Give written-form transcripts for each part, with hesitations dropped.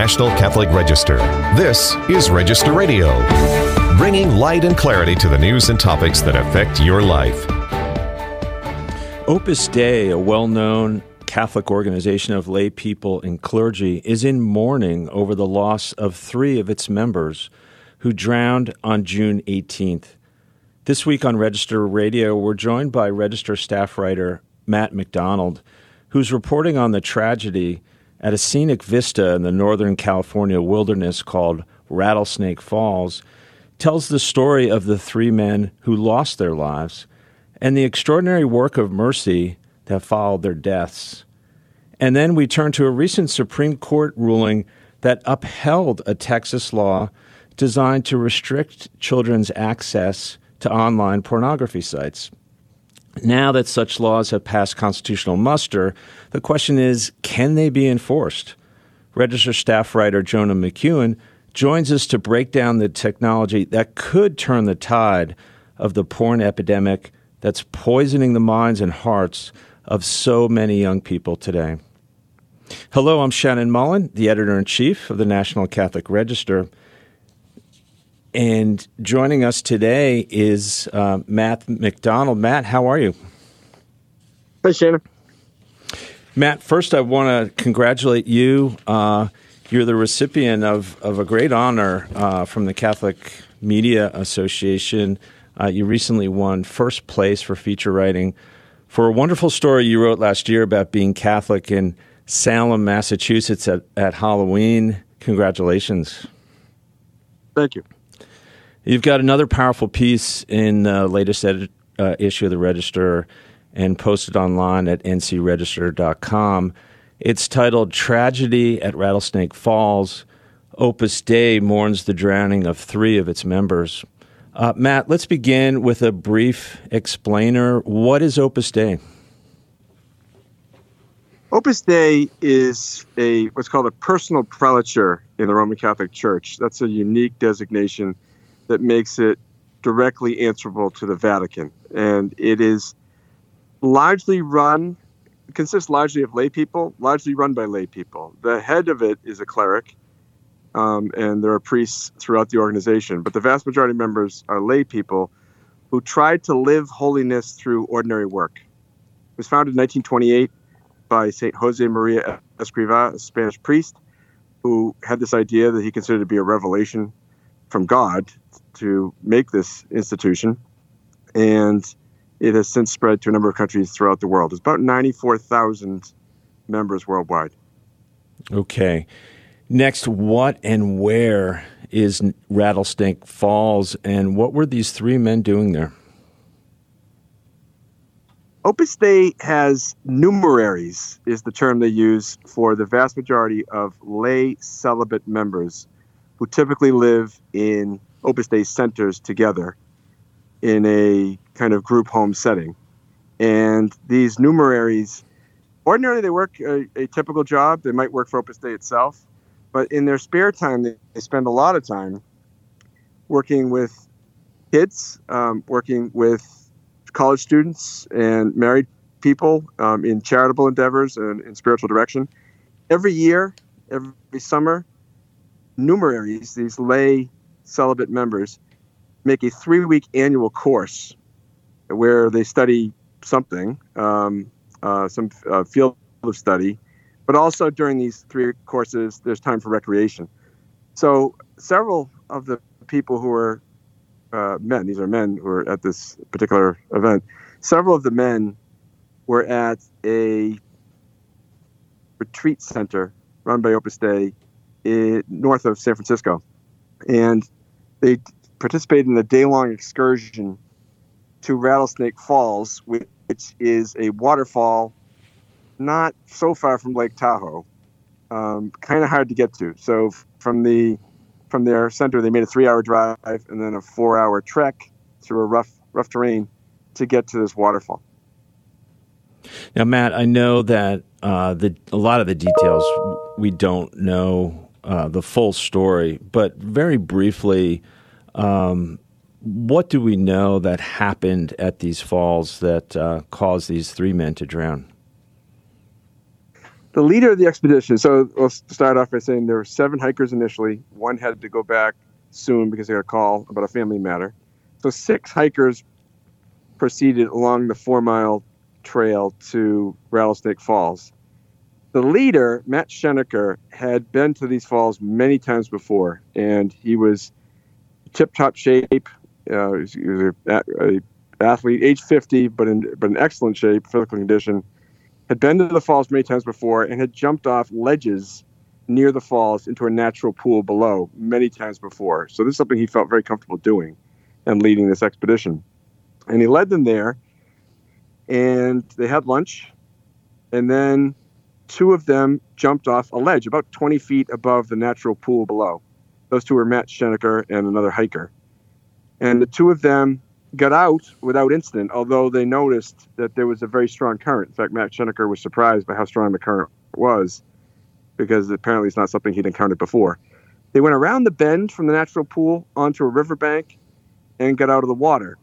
National Catholic Register. This is Register Radio, bringing light and clarity to the news and topics that affect your life. Opus Dei, a well-known Catholic organization of lay people and clergy, is in mourning over the loss of 3 of its members who drowned on June 18th. This week on Register Radio, we're joined by Register staff writer Matt McDonald, who's reporting on the tragedy at a scenic vista in the Northern California wilderness called Rattlesnake Falls, tells the story of the 3 men who lost their lives and the extraordinary work of mercy that followed their deaths. And then we turn to a recent Supreme Court ruling that upheld a Texas law designed to restrict children's access to online pornography sites. Now that such laws have passed constitutional muster, the question is, can they be enforced? Register staff writer Jonah McEwen joins us to break down the technology that could turn the tide of the porn epidemic that's poisoning the minds and hearts of so many young people today. Hello, I'm Shannon Mullen, the editor-in-chief of the National Catholic Register. And joining us today is Matt McDonald. Matt, how are you? Hi, Shannon. Matt, first I want to congratulate you. You're the recipient of a great honor from the Catholic Media Association. You recently won first place for feature writing for a wonderful story you wrote last year about being Catholic in Salem, Massachusetts at Halloween. Congratulations. Thank you. You've got another powerful piece in the latest issue of the Register and posted online at ncregister.com. It's titled Tragedy at Rattlesnake Falls. Opus Dei mourns the drowning of 3 of its members. Matt, let's begin with a brief explainer. What is Opus Dei? Opus Dei is what's called a personal prelature in the Roman Catholic Church. That's a unique designation that makes it directly answerable to the Vatican. And it is consists largely of lay people, largely run by lay people. The head of it is a cleric, and there are priests throughout the organization. But the vast majority of members are lay people who try to live holiness through ordinary work. It was founded in 1928 by St. Jose Maria Escrivá, a Spanish priest, who had this idea that he considered to be a revelation from God to make this institution. And it has since spread to a number of countries throughout the world. There's about 94,000 members worldwide. Okay. Next, what and where is Rattlesnake Falls, and what were these 3 men doing there? Opus Dei has numeraries, is the term they use for the vast majority of lay celibate members who typically live in Opus Dei centers together in a kind of group home setting. And these numeraries, ordinarily they work a typical job. They might work for Opus Dei itself, but in their spare time, they spend a lot of time working with kids, working with college students and married people in charitable endeavors and in spiritual direction. Every year, every summer, numeraries, these lay celibate members, make a 3-week annual course where they study something, some field of study, but also during these 3 courses, there's time for recreation. So several of the people who are men, these are men who are at this particular event, several of the men were at a retreat center run by Opus Dei north of San Francisco. And they participated in a day-long excursion to Rattlesnake Falls, which is a waterfall not so far from Lake Tahoe, kind of hard to get to. So from their center, they made a 3-hour drive and then a 4-hour trek through a rough terrain to get to this waterfall. Now, Matt, I know that a lot of the details we don't know the full story, but very briefly, what do we know that happened at these falls that caused these 3 men to drown? The leader of the expedition, so we'll start off by saying there were 7 hikers initially. One had to go back soon because they got a call about a family matter. So 6 hikers proceeded along the 4-mile trail to Rattlesnake Falls. The leader, Matt Schenecker, had been to these falls many times before, and he was tip-top shape. He was an athlete, age 50, but in excellent shape, physical condition. Had been to the falls many times before and had jumped off ledges near the falls into a natural pool below many times before. So this is something he felt very comfortable doing and leading this expedition. And he led them there, and they had lunch, and then 2 of them jumped off a ledge about 20 feet above the natural pool below. Those 2 were Matt Schenecker and another hiker. And the 2 of them got out without incident, although they noticed that there was a very strong current. In fact, Matt Schenecker was surprised by how strong the current was, because apparently it's not something he'd encountered before. They went around the bend from the natural pool onto a riverbank and got out of the water.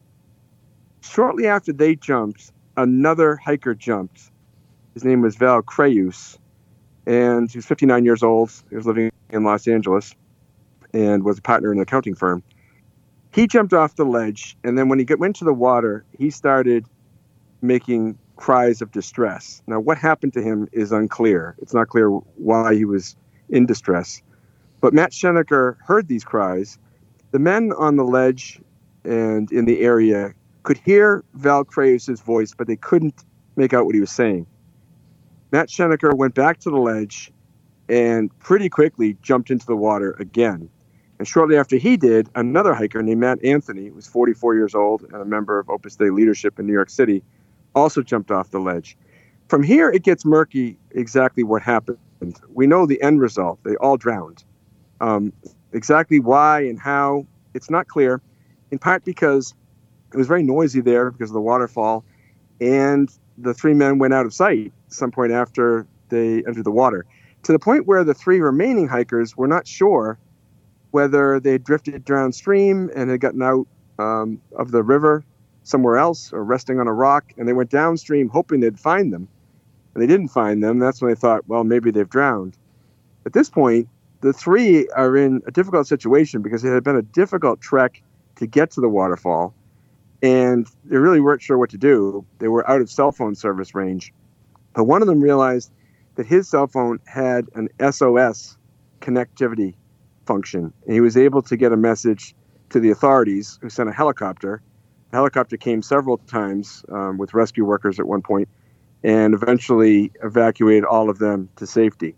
Shortly after they jumped, another hiker jumped. His name was Val Crayus, and he was 59 years old. He was living in Los Angeles and was a partner in an accounting firm. He jumped off the ledge, and then when he went to the water, he started making cries of distress. Now, what happened to him is unclear. It's not clear why he was in distress. But Matt Schenecker heard these cries. The men on the ledge and in the area could hear Val Crayus' voice, but they couldn't make out what he was saying. Matt Schenecker went back to the ledge and pretty quickly jumped into the water again. And shortly after he did, another hiker named Matt Anthony, who was 44 years old and a member of Opus Dei leadership in New York City, also jumped off the ledge. From here, it gets murky exactly what happened. We know the end result. They all drowned. Exactly why and how, it's not clear, in part because it was very noisy there because of the waterfall, and the 3 men went out of sight at some point after they entered the water, to the point where the 3 remaining hikers were not sure whether they had drifted downstream and had gotten out of the river somewhere else or resting on a rock, and they went downstream hoping they'd find them, and they didn't find them. That's when they thought, well, maybe they've drowned. At this point, the 3 are in a difficult situation because it had been a difficult trek to get to the waterfall, and they really weren't sure what to do. They were out of cell phone service range, but one of them realized that his cell phone had an SOS connectivity function, and he was able to get a message to the authorities, who sent a helicopter. The helicopter came several times with rescue workers at one point, and eventually evacuated all of them to safety.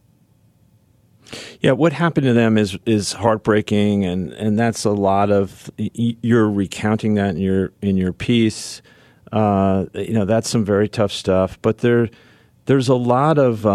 Yeah, what happened to them is heartbreaking, and that's a lot of, you're recounting that in your piece. That's some very tough stuff. But there's a lot of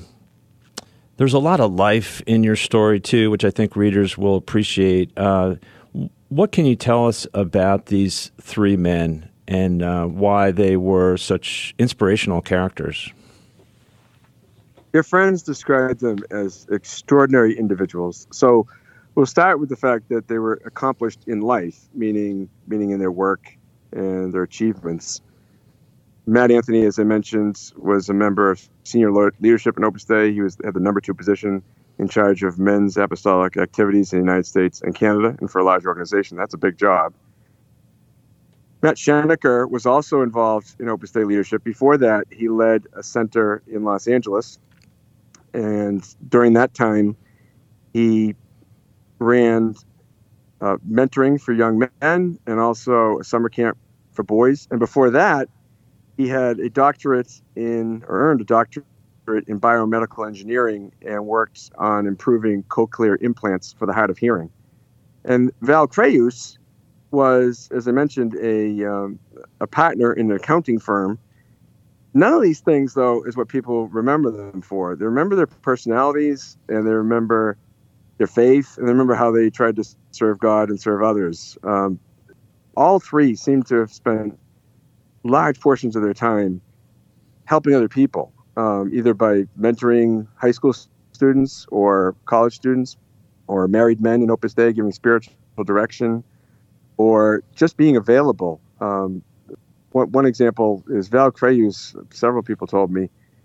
life in your story too, which I think readers will appreciate. What can you tell us about these 3 men and why they were such inspirational characters? Your friends described them as extraordinary individuals. So we'll start with the fact that they were accomplished in life, meaning in their work and their achievements. Matt Anthony, as I mentioned, was a member of senior leadership in Opus Dei. He had the number 2 position in charge of men's apostolic activities in the United States and Canada, and for a large organization, that's a big job. Matt Schenecker was also involved in Opus Dei leadership. Before that, he led a center in Los Angeles, and during that time, he ran mentoring for young men and also a summer camp for boys. And before that, he had earned a doctorate in biomedical engineering and worked on improving cochlear implants for the hard of hearing. And Val Crayus was, as I mentioned, a partner in an accounting firm. None of these things, though, is what people remember them for. They remember their personalities, and they remember their faith, and they remember how they tried to serve God and serve others. All 3 seem to have spent large portions of their time helping other people, either by mentoring high school students or college students or married men in Opus Dei, giving spiritual direction, or just being available. One example is Val Crayus. Several people told me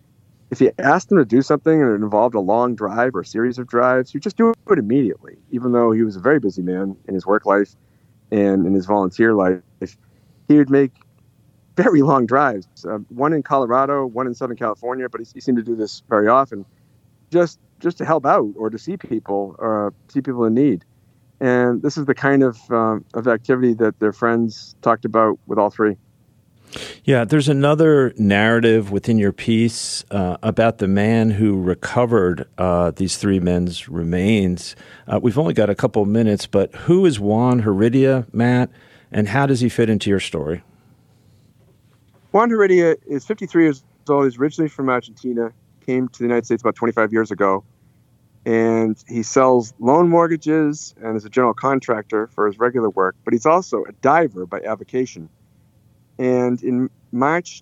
if you asked him to do something and it involved a long drive or a series of drives, he'd just do it immediately, even though he was a very busy man in his work life and in his volunteer life. He would make very long drives, one in Colorado, one in Southern California, but he seemed to do this very often, just to help out or to see people in need. And this is the kind of activity that their friends talked about with all three. Yeah, there's another narrative within your piece about the man who recovered these three men's remains. We've only got a couple of minutes, but who is Juan Heredia, Matt, and how does he fit into your story? Juan Heredia is 53 years old. He's originally from Argentina, came to the United States about 25 years ago, and he sells loan mortgages and is a general contractor for his regular work, but he's also a diver by avocation. And in March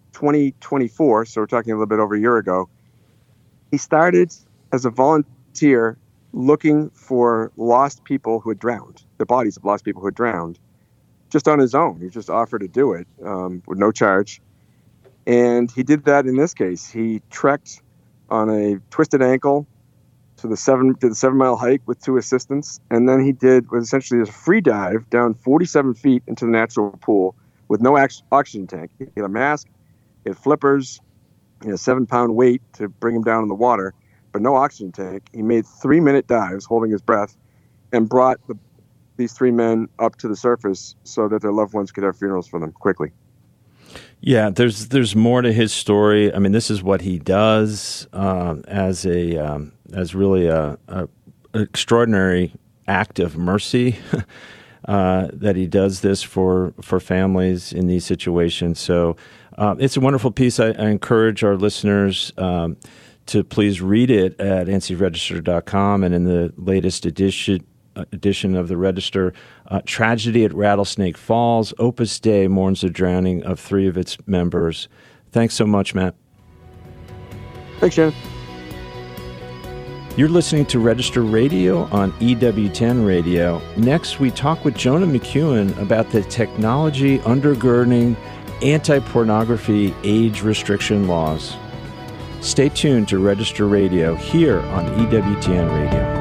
2024, so we're talking a little bit over a year ago, he started as a volunteer looking for lost people who had drowned, the bodies of lost people who had drowned, just on his own. He was just offered to do it with no charge. And he did that in this case. He trekked on a twisted ankle to the 7-mile hike with two assistants. And then he did what essentially is a free dive down 47 feet into the natural pool with no oxygen tank. He had a mask, he had flippers, he had a 7-pound weight to bring him down in the water, but no oxygen tank. He made 3-minute dives holding his breath and brought these three men up to the surface so that their loved ones could have funerals for them quickly. Yeah, there's more to his story. I mean, this is what he does as really a extraordinary act of mercy. That he does this for families in these situations. So it's a wonderful piece. I encourage our listeners to please read it at ncregister.com and in the latest edition of the Register. Tragedy at Rattlesnake Falls. Opus Dei mourns the drowning of three of its members. Thanks so much, Matt. Thanks, Shannon. You're listening to Register Radio on EWTN Radio. Next, we talk with Jonah McEwen about the technology undergirding anti-pornography age restriction laws. Stay tuned to Register Radio here on EWTN Radio.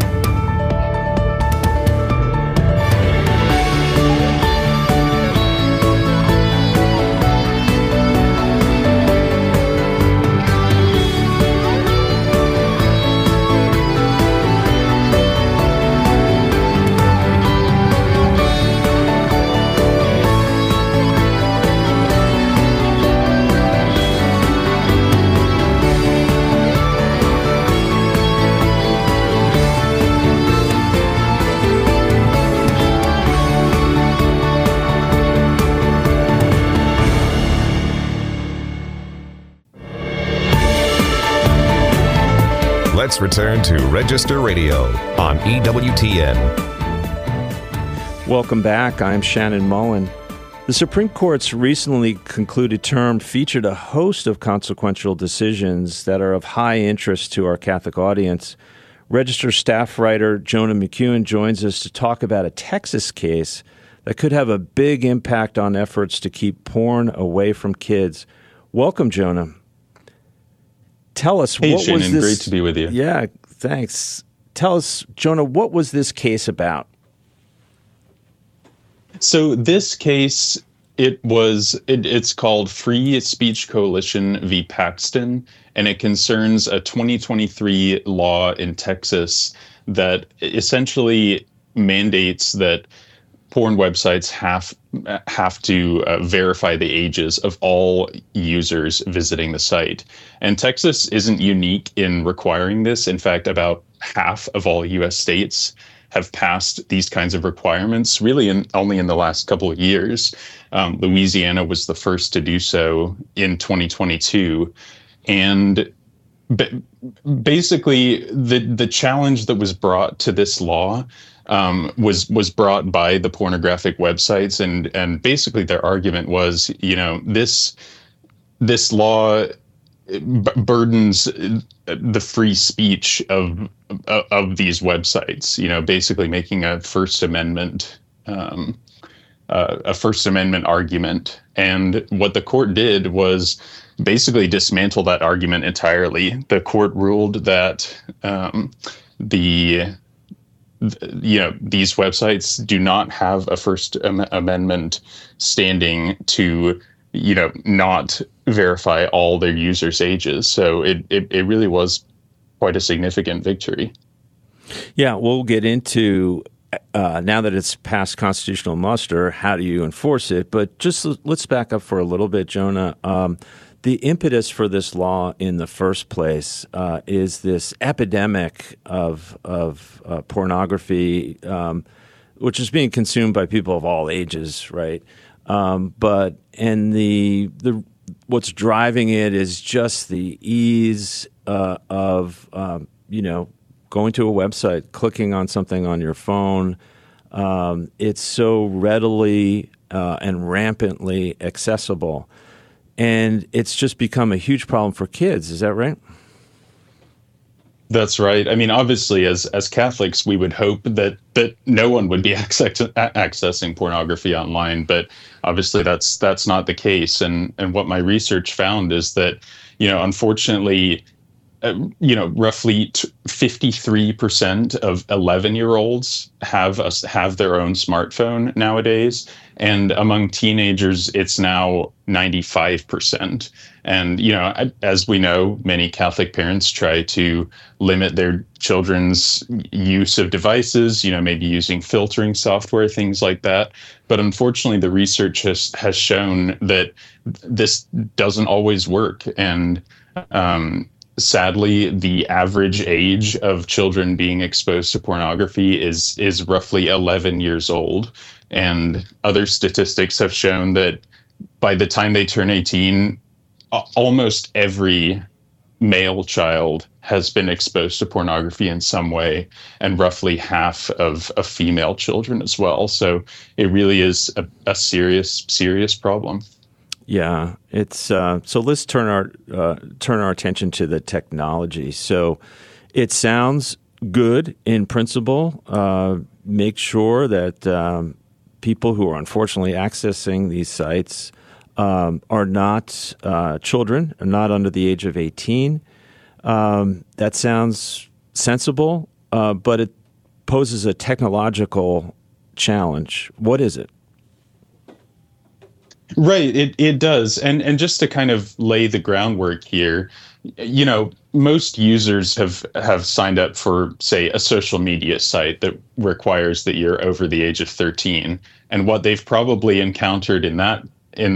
Let's return to Register Radio on EWTN. Welcome back. I'm Shannon Mullen. The Supreme Court's recently concluded term featured a host of consequential decisions that are of high interest to our Catholic audience. Register staff writer Jonah McEwen joins us to talk about a Texas case that could have a big impact on efforts to keep porn away from kids. Welcome, Jonah. Tell us, hey, what Shannon, was this? Great to be with you. Yeah, thanks. Tell us, Jonah, what was this case about? So this case, it's called Free Speech Coalition v. Paxton, and it concerns a 2023 law in Texas that essentially mandates that porn websites have to verify the ages of all users visiting the site. And Texas isn't unique in requiring this. In fact, about half of all U.S. states have passed these kinds of requirements, really only in the last couple of years. Louisiana was the first to do so in 2022. And basically, the challenge that was brought to this law was brought by the pornographic websites, and basically their argument was, this law burdens the free speech of these websites, basically making a First Amendment argument. And what the court did was basically dismantle that argument entirely. The court ruled that these websites do not have a First Amendment standing to, not verify all their users' ages. So it really was quite a significant victory. Yeah, we'll get into now that it's passed constitutional muster, how do you enforce it? But just let's back up for a little bit, Jonah. The impetus for this law in the first place is this epidemic of pornography, which is being consumed by people of all ages, right? But what's driving it is just the ease of going to a website, clicking on something on your phone. It's so readily and rampantly accessible. And it's just become a huge problem for kids. Is that right? That's right. I mean, obviously, as Catholics, we would hope that no one would be accessing pornography online. But obviously, that's not the case. And what my research found is that, unfortunately, roughly 53% of 11-year-olds have their own smartphone nowadays. And among teenagers, it's now 95%. And, as we know, many Catholic parents try to limit their children's use of devices, maybe using filtering software, things like that. But unfortunately, the research has shown that this doesn't always work. And sadly, the average age of children being exposed to pornography is roughly 11 years old. And other statistics have shown that by the time they turn 18, almost every male child has been exposed to pornography in some way, and roughly half of female children as well. So it really is a serious problem. Yeah, it's so. Let's turn our attention to the technology. So, it sounds good in principle. Make sure that people who are unfortunately accessing these sites are not children, are not under the age of 18. That sounds sensible, but it poses a technological challenge. What is it? Right, it does. And just to kind of lay the groundwork here, most users have signed up for, say, a social media site that requires that you're over the age of 13. And what they've probably encountered in that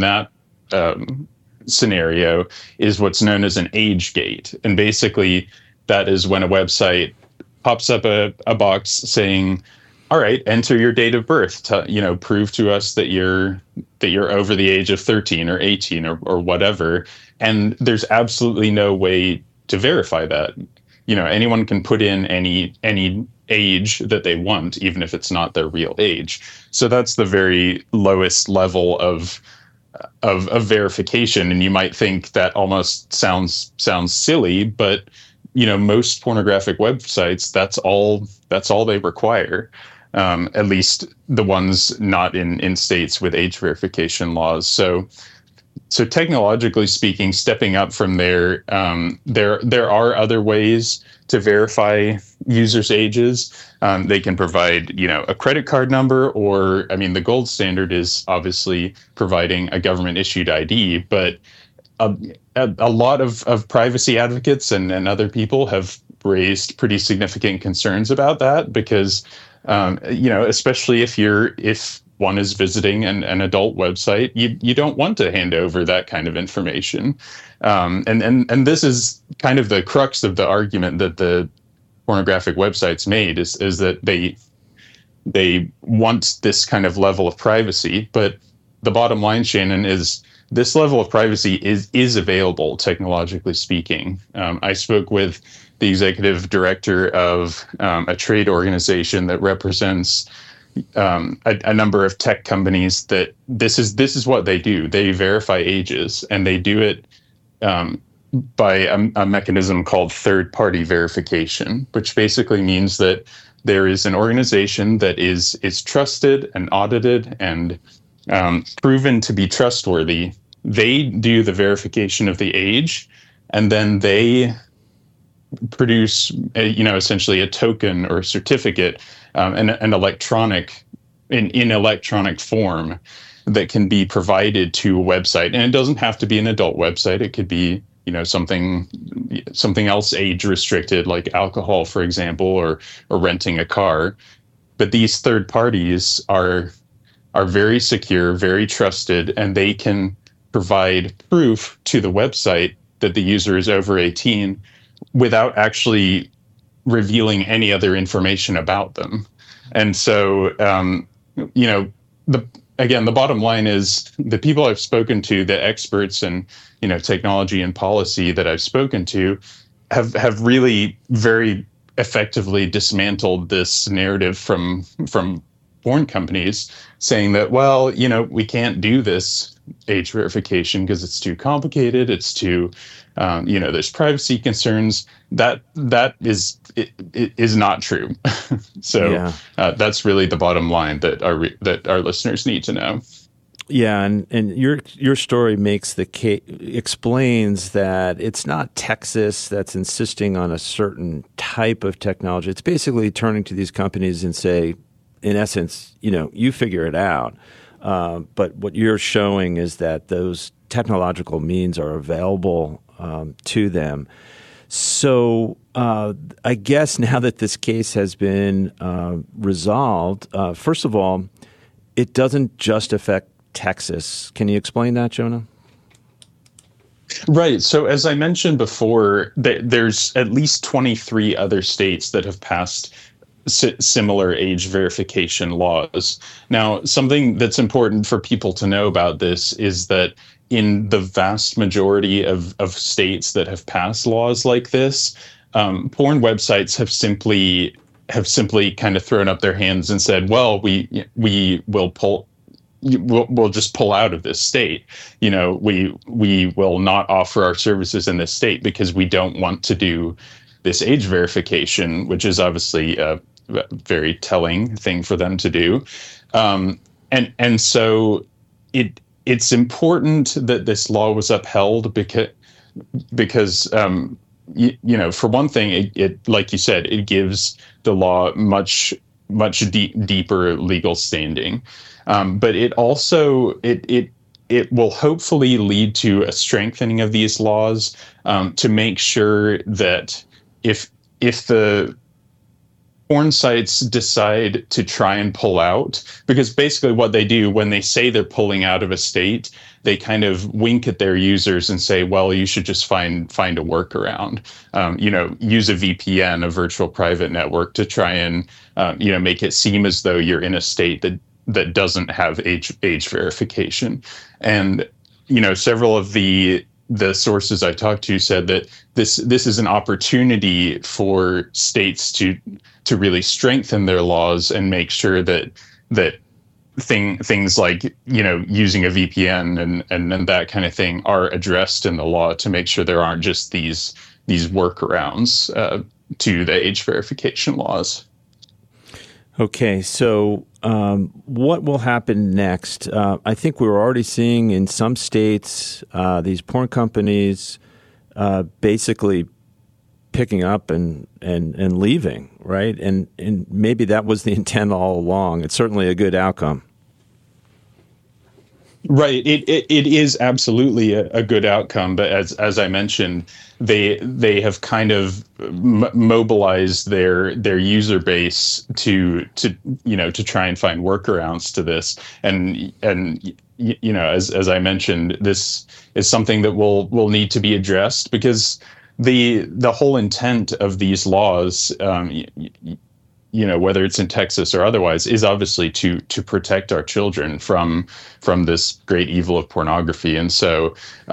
scenario is what's known as an age gate. And basically, that is when a website pops up a box saying, all right, enter your date of birth. Prove to us that you're over the age of 13 or 18 or whatever. And there's absolutely no way to verify that. Anyone can put in any age that they want, even if it's not their real age. So that's the very lowest level of verification. And you might think that almost sounds silly, but most pornographic websites, that's all they require. At least the ones not in states with age verification laws. So technologically speaking, stepping up from there, there are other ways to verify users' ages. They can provide, a credit card number, or, the gold standard is obviously providing a government-issued ID. But a lot of privacy advocates and other people have raised pretty significant concerns about that because, especially if one is visiting an adult website, you don't want to hand over that kind of information. And this is kind of the crux of the argument that the pornographic websites made is that they want this kind of level of privacy. But the bottom line, Shannon, is this level of privacy is available, technologically speaking. I spoke with the executive director of a trade organization that represents a number of tech companies that this is what they do. They verify ages, and they do it by a mechanism called third-party verification, which basically means that there is an organization that is trusted and audited and proven to be trustworthy they do the verification of the age, and then they produce, essentially a token or a certificate, an electronic, in electronic form that can be provided to a website. And it doesn't have to be an adult website. It could be, something else age restricted, like alcohol, for example, or renting a car. But these third parties are very secure, very trusted, and they can provide proof to the website that the user is over 18 without actually revealing any other information about them. And so, the bottom line is the people I've spoken to, the experts in, technology and policy that I've spoken to, have really very effectively dismantled this narrative from porn companies, saying that, well, we can't do this age verification because it's too complicated. It's too, there's privacy concerns. That is not true. So that's really the bottom line that our listeners need to know. Yeah, and your story makes the case, explains that it's not Texas that's insisting on a certain type of technology. It's basically turning to these companies and say, in essence, you figure it out. But what you're showing is that those technological means are available to them. So I guess now that this case has been resolved, first of all, it doesn't just affect Texas. Can you explain that, Jonah? Right. So as I mentioned before, there's at least 23 other states that have passed similar age verification laws. Now, something that's important for people to know about this is that in the vast majority of states that have passed laws like this, porn websites have simply kind of thrown up their hands and said, well, we'll just pull out of this state. We will not offer our services in this state because we don't want to do this age verification, which is obviously a very telling thing for them to do. And so it's important that this law was upheld because for one thing, it like you said, it gives the law much deeper legal standing. But it also it will hopefully lead to a strengthening of these laws to make sure that if the porn sites decide to try and pull out, because basically what they do when they say they're pulling out of a state, they kind of wink at their users and say, well, you should just find a workaround, use a VPN, a virtual private network, to try and make it seem as though you're in a state that doesn't have age verification. And several of the sources I talked to said that this is an opportunity for states to really strengthen their laws and make sure that things like using a VPN and that kind of thing are addressed in the law, to make sure there aren't just these workarounds to the age verification laws. Okay, so what will happen next? I think we're already seeing in some states these porn companies basically picking up and leaving, right? And maybe that was the intent all along. It's certainly a good outcome. Right. It is absolutely a good outcome. But as I mentioned, they have kind of mobilized their user base to try and find workarounds to this. And as I mentioned, this is something that will need to be addressed, because the whole intent of these laws, whether it's in Texas or otherwise, is obviously to protect our children from this great evil of pornography. And so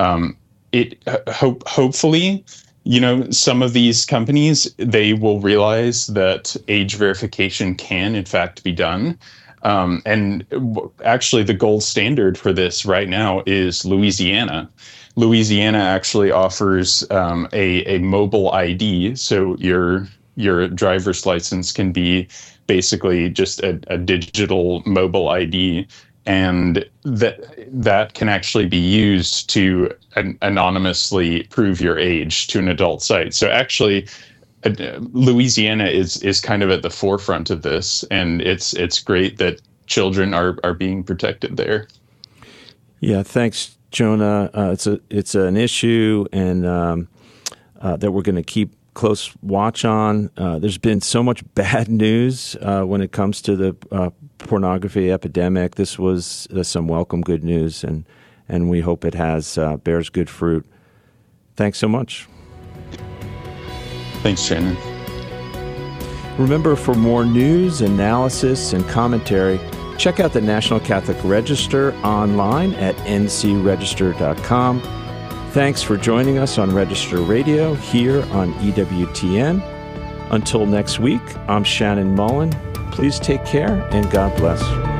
hopefully, some of these companies, they will realize that age verification can in fact be done. And actually the gold standard for this right now is Louisiana. Louisiana actually offers a mobile ID. So your driver's license can be basically just a digital mobile ID, and that can actually be used to anonymously prove your age to an adult site. So actually, Louisiana is kind of at the forefront of this, and it's great that children are being protected there. Yeah, thanks, Jonah. It's an issue, and that we're going to keep close watch on. There's been so much bad news when it comes to the pornography epidemic. This was some welcome good news, and we hope it bears good fruit. Thanks so much. Thanks, Shannon. Remember, for more news, analysis, and commentary, check out the National Catholic Register online at ncregister.com. Thanks for joining us on Register Radio here on EWTN. Until next week, I'm Shannon Mullen. Please take care and God bless.